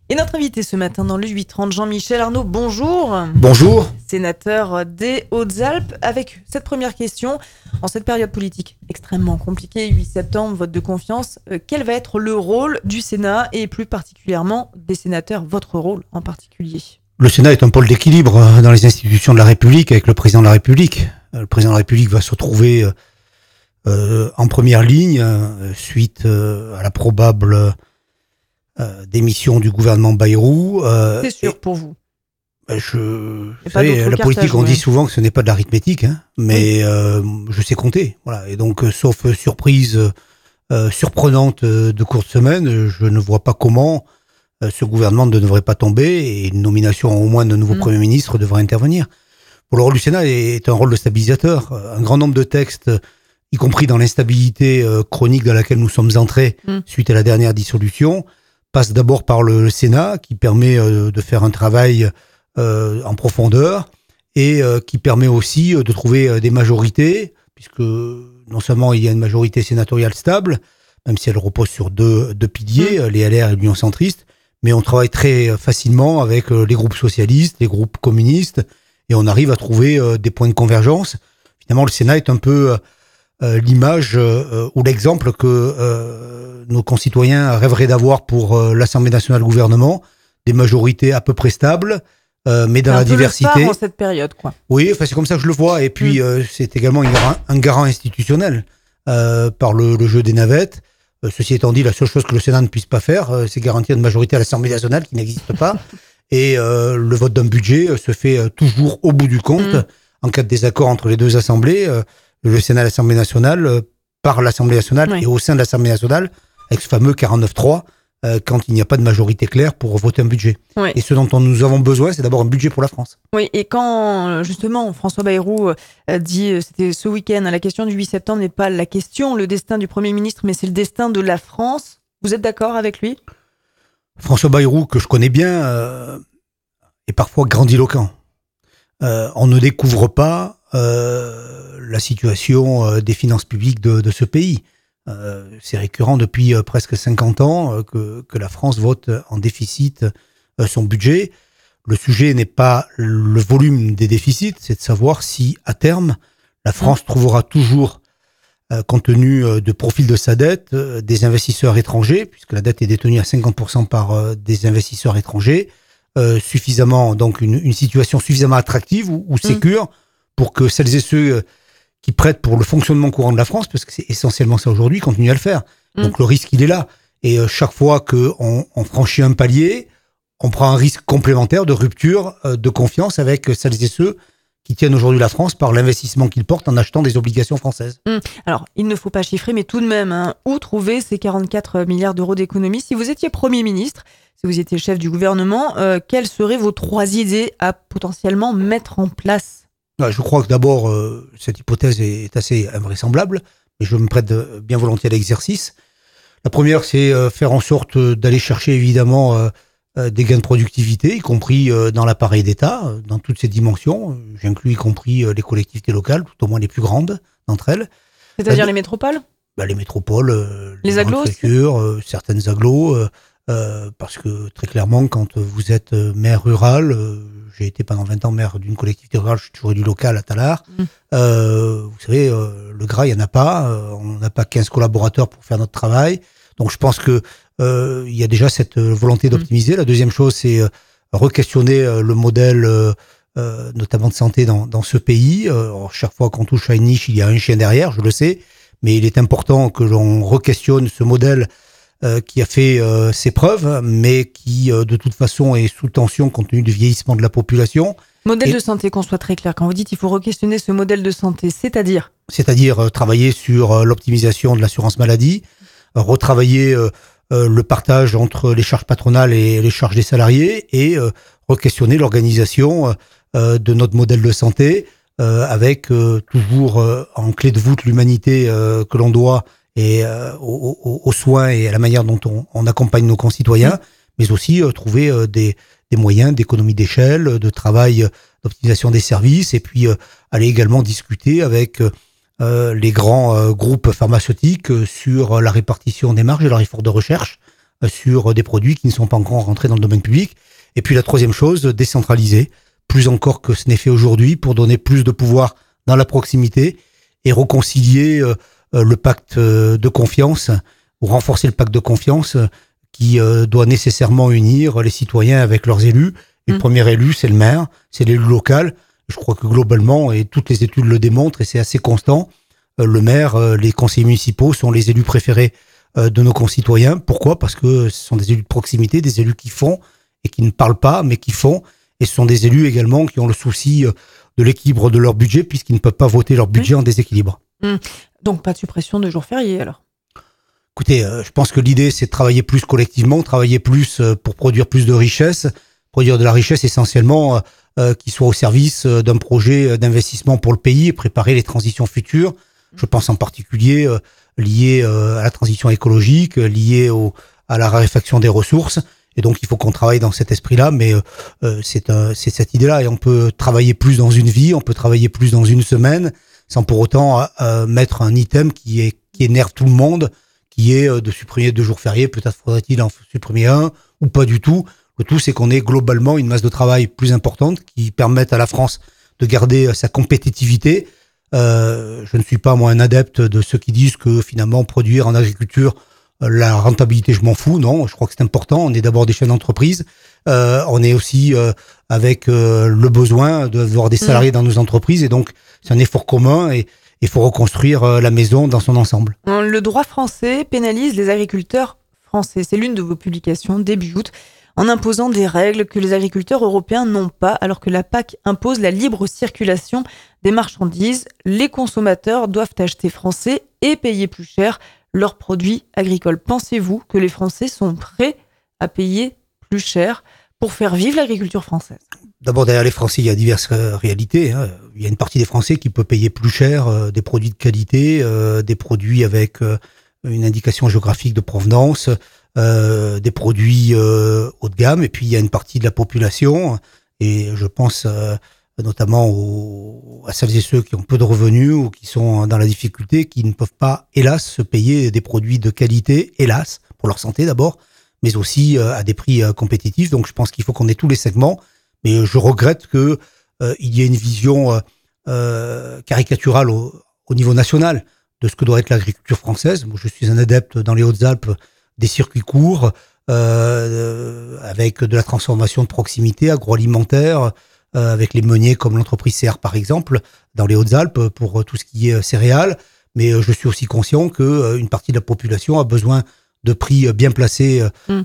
Et notre invité ce matin dans le 8h30, Jean-Michel Arnaud, bonjour. Bonjour. Sénateur des Hautes-Alpes. Avec cette première question, en cette période politique extrêmement compliquée, 8 septembre, vote de confiance, quel va être le rôle du Sénat et plus particulièrement des sénateurs, votre rôle en particulier? Le Sénat est un pôle d'équilibre dans les institutions de la République avec le président de la République. Le président de la République va se retrouver en première ligne suite à la probable démission du gouvernement Bayrou. C'est sûr pour vous. Vous savez, la politique, on dit souvent que ce n'est pas de l'arithmétique, mais je sais compter. Voilà. Et donc, sauf surprise surprenante de courte semaine, je ne vois pas comment ce gouvernement ne devrait pas tomber et une nomination au moins de nouveau Premier ministre devrait intervenir. Pour le rôle du Sénat est un rôle de stabilisateur. Un grand nombre de textes, y compris dans l'instabilité chronique dans laquelle nous sommes entrés suite à la dernière dissolution, passe d'abord par le Sénat, qui permet de faire un travail en profondeur et qui permet aussi de trouver des majorités, puisque non seulement il y a une majorité sénatoriale stable, même si elle repose sur deux piliers, les LR et l'Union centriste, mais on travaille très facilement avec les groupes socialistes, les groupes communistes, et on arrive à trouver des points de convergence. Finalement, le Sénat est un peu l'image ou l'exemple que nos concitoyens rêveraient d'avoir pour l'Assemblée nationale gouvernement, des majorités à peu près stables, mais dans la diversité. C'est un peu le phare en cette période, quoi. Oui, enfin, c'est comme ça que je le vois. Et puis, c'est également un garant institutionnel par le jeu des navettes. Ceci étant dit, la seule chose que le Sénat ne puisse pas faire, c'est garantir une majorité à l'Assemblée nationale qui n'existe pas. Et le vote d'un budget se fait toujours au bout du compte, en cas de désaccord entre les deux assemblées. Le Sénat et l'Assemblée nationale, par l'Assemblée nationale et au sein de l'Assemblée nationale, avec ce fameux 49-3, quand il n'y a pas de majorité claire pour voter un budget. Oui. Et ce dont nous avons besoin, c'est d'abord un budget pour la France. Oui, et quand, justement, François Bayrou dit, c'était ce week-end, la question du 8 septembre n'est pas la question, le destin du Premier ministre, mais c'est le destin de la France. Vous êtes d'accord avec lui ? François Bayrou, que je connais bien, est parfois grandiloquent. On ne découvre pas la situation des finances publiques de ce pays. C'est récurrent depuis presque 50 ans que la France vote en déficit son budget. Le sujet n'est pas le volume des déficits, c'est de savoir si, à terme, la France trouvera toujours, compte tenu de profil de sa dette, des investisseurs étrangers, puisque la dette est détenue à 50% par des investisseurs étrangers, suffisamment, donc une situation suffisamment attractive ou sécure pour que celles et ceux qui prêtent pour le fonctionnement courant de la France, parce que c'est essentiellement ça aujourd'hui, continuent à le faire. Donc le risque, il est là. Et chaque fois qu'on franchit un palier, on prend un risque complémentaire de rupture de confiance avec celles et ceux qui tiennent aujourd'hui la France par l'investissement qu'ils portent en achetant des obligations françaises. Alors, il ne faut pas chiffrer, mais tout de même, où trouver ces 44 milliards d'euros d'économies ? Si vous étiez Premier ministre, si vous étiez chef du gouvernement, quelles seraient vos 3 idées à potentiellement mettre en place ? Je crois que d'abord, cette hypothèse est assez invraisemblable, mais je me prête bien volontiers à l'exercice. La première, c'est faire en sorte d'aller chercher évidemment des gains de productivité, y compris dans l'appareil d'État, dans toutes ses dimensions. J'inclus y compris les collectivités locales, tout au moins les plus grandes d'entre elles. C'est-à-dire les métropoles ? Les métropoles, les agglos, certaines agglos, parce que très clairement, quand vous êtes maire rural, j'ai été pendant 20 ans maire d'une collectivité rurale, je suis toujours élu local à Tallard. Vous savez, le Gras, il n'y en a pas. On n'a pas 15 collaborateurs pour faire notre travail. Donc je pense que il y a déjà cette volonté d'optimiser. La deuxième chose, c'est re-questionner le modèle, notamment de santé dans ce pays. Chaque fois qu'on touche à une niche, il y a un chien derrière, je le sais. Mais il est important que l'on re-questionne ce modèle qui a fait ses preuves, mais qui, de toute façon, est sous tension compte tenu du vieillissement de la population. Modèle de santé, qu'on soit très clair. Quand vous dites qu'il faut re-questionner ce modèle de santé, c'est-à-dire travailler sur l'optimisation de l'assurance maladie, retravailler le partage entre les charges patronales et les charges des salariés, et re-questionner l'organisation de notre modèle de santé, avec toujours en clé de voûte l'humanité que l'on doit et aux soins et à la manière dont on accompagne nos concitoyens, mais aussi trouver des moyens d'économie d'échelle, de travail, d'optimisation des services, et puis aller également discuter avec les grands groupes pharmaceutiques sur la répartition des marges et leur effort de recherche, sur des produits qui ne sont pas encore rentrés dans le domaine public. Et puis la troisième chose, décentraliser, plus encore que ce n'est fait aujourd'hui, pour donner plus de pouvoir dans la proximité et réconcilier le pacte de confiance, ou renforcer le pacte de confiance qui doit nécessairement unir les citoyens avec leurs élus. Et le premier élu, c'est le maire, c'est l'élu local. Je crois que globalement, et toutes les études le démontrent, et c'est assez constant, le maire, les conseillers municipaux sont les élus préférés de nos concitoyens. Pourquoi ? Parce que ce sont des élus de proximité, des élus qui font et qui ne parlent pas, mais qui font. Et ce sont des élus également qui ont le souci de l'équilibre de leur budget, puisqu'ils ne peuvent pas voter leur budget en déséquilibre. Donc pas de suppression de jours fériés alors ? Écoutez, je pense que l'idée, c'est de travailler plus collectivement, travailler plus pour produire plus de richesse, produire de la richesse essentiellement qui soit au service d'un projet d'investissement pour le pays et préparer les transitions futures. Je pense en particulier lié à la transition écologique, lié à la raréfaction des ressources. Et donc, il faut qu'on travaille dans cet esprit-là, mais c'est cette idée-là. Et on peut travailler plus dans une vie, on peut travailler plus dans une semaine, sans pour autant mettre un item qui énerve tout le monde, qui est de supprimer 2 jours fériés. Peut-être faudrait-il en supprimer un, ou pas du tout. Le tout, c'est qu'on ait globalement une masse de travail plus importante qui permette à la France de garder sa compétitivité. Je ne suis pas, moi, un adepte de ceux qui disent que, finalement, produire en agriculture, la rentabilité, je m'en fous. Non, je crois que c'est important. On est d'abord des chefs d'entreprise. On est aussi avec le besoin d'avoir des salariés dans nos entreprises. Et donc, c'est un effort commun et il faut reconstruire la maison dans son ensemble. Le droit français pénalise les agriculteurs français. C'est l'une de vos publications, début août, en imposant des règles que les agriculteurs européens n'ont pas, alors que la PAC impose la libre circulation des marchandises. Les consommateurs doivent acheter français et payer plus cher leurs produits agricoles. Pensez-vous que les Français sont prêts à payer plus cher pour faire vivre l'agriculture française ? D'abord, derrière les Français, il y a diverses réalités. Il y a une partie des Français qui peut payer plus cher des produits de qualité, des produits avec une indication géographique de provenance, des produits haut de gamme. Et puis, il y a une partie de la population, et je pense notamment à celles et ceux qui ont peu de revenus ou qui sont dans la difficulté, qui ne peuvent pas, hélas, se payer des produits de qualité, hélas, pour leur santé d'abord, mais aussi à des prix compétitifs. Donc, je pense qu'il faut qu'on ait tous les segments. Mais je regrette que il y ait une vision caricaturale au niveau national de ce que doit être l'agriculture française. Moi, je suis un adepte dans les Hautes-Alpes des circuits courts, avec de la transformation de proximité agroalimentaire, avec les meuniers comme l'entreprise CR par exemple, dans les Hautes-Alpes pour tout ce qui est céréales. Mais je suis aussi conscient qu'une partie de la population a besoin de prix bien placés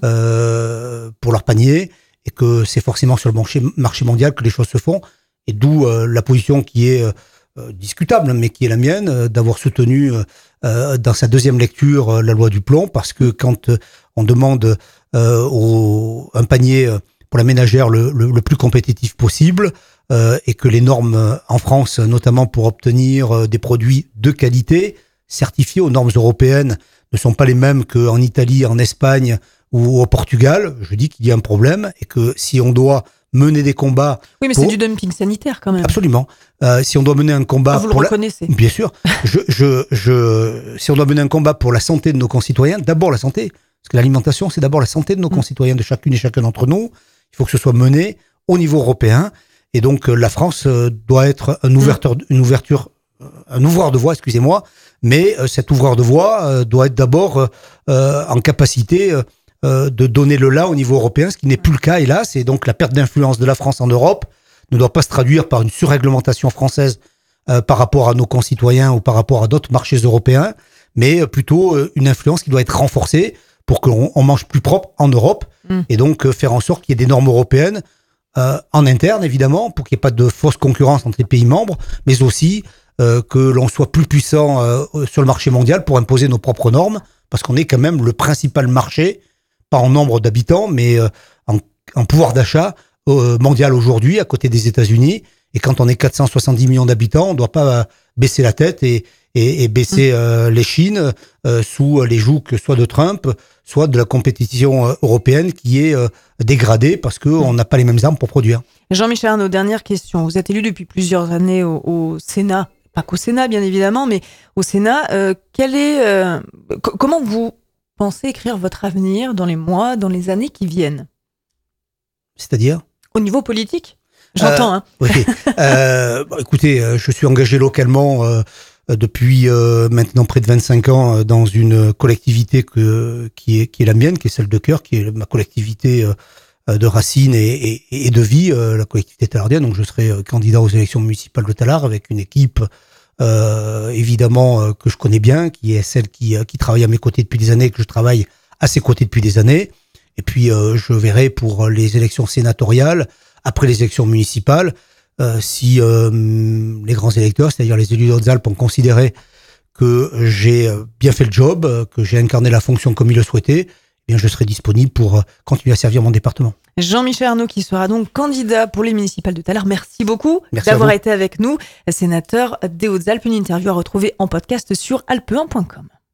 pour leur panier, et que c'est forcément sur le marché mondial que les choses se font, et d'où la position qui est discutable, mais qui est la mienne, d'avoir soutenu dans sa deuxième lecture la loi du plomb, parce que quand on demande un panier pour la ménagère le plus compétitif possible, et que les normes en France, notamment pour obtenir des produits de qualité, certifiés aux normes européennes, ne sont pas les mêmes qu'en Italie, en Espagne ou au Portugal, je dis qu'il y a un problème, et que si on doit mener des combats... Oui, mais c'est du dumping sanitaire quand même. Absolument. Si on doit mener un combat... Vous le reconnaissez. Bien sûr. Si on doit mener un combat pour la santé de nos concitoyens, d'abord la santé, parce que l'alimentation, c'est d'abord la santé de nos concitoyens, de chacune et chacun d'entre nous. Il faut que ce soit mené au niveau européen, et donc la France doit être un ouvreur de voie, excusez-moi, mais cet ouvreur de voie doit être d'abord en capacité de donner le là au niveau européen, ce qui n'est plus le cas, hélas. Et donc la perte d'influence de la France en Europe ne doit pas se traduire par une surréglementation française par rapport à nos concitoyens ou par rapport à d'autres marchés européens, mais plutôt une influence qui doit être renforcée pour qu'on mange plus propre en Europe, et donc faire en sorte qu'il y ait des normes européennes en interne, évidemment, pour qu'il n'y ait pas de fausse concurrence entre les pays membres, mais aussi que l'on soit plus puissant sur le marché mondial pour imposer nos propres normes, parce qu'on est quand même le principal marché, pas en nombre d'habitants, mais en pouvoir d'achat mondial aujourd'hui, à côté des États-Unis. Et quand on est 470 millions d'habitants, on ne doit pas baisser la tête et baisser les chines sous les jougs soit de Trump, soit de la compétition européenne qui est dégradée parce qu'on n'a pas les mêmes armes pour produire. Jean-Michel Arnaud, dernière question. Vous êtes élu depuis plusieurs années au Sénat, pas qu'au Sénat bien évidemment, mais au Sénat. Comment vous pensez écrire votre avenir dans les mois, dans les années qui viennent? C'est-à-dire? Au niveau politique? J'entends, hein. Oui. Écoutez, je suis engagé localement depuis maintenant près de 25 ans dans une collectivité qui est la mienne, qui est celle de cœur, qui est ma collectivité de racines et de vie, la collectivité talardienne. Donc je serai candidat aux élections municipales de Tallard avec une équipe évidemment que je connais bien, qui est celle qui travaille à mes côtés depuis des années, que je travaille à ses côtés depuis des années. Et puis je verrai pour les élections sénatoriales, après les élections municipales, si les grands électeurs, c'est-à-dire les élus d'Hautes-Alpes, ont considéré que j'ai bien fait le job, que j'ai incarné la fonction comme ils le souhaitaient, eh bien je serai disponible pour continuer à servir mon département. Jean-Michel Arnaud qui sera donc candidat pour les municipales de Tallard. Merci beaucoup d'avoir été avec nous, sénateur des Hautes-Alpes. Une interview à retrouver en podcast sur alpe1.com.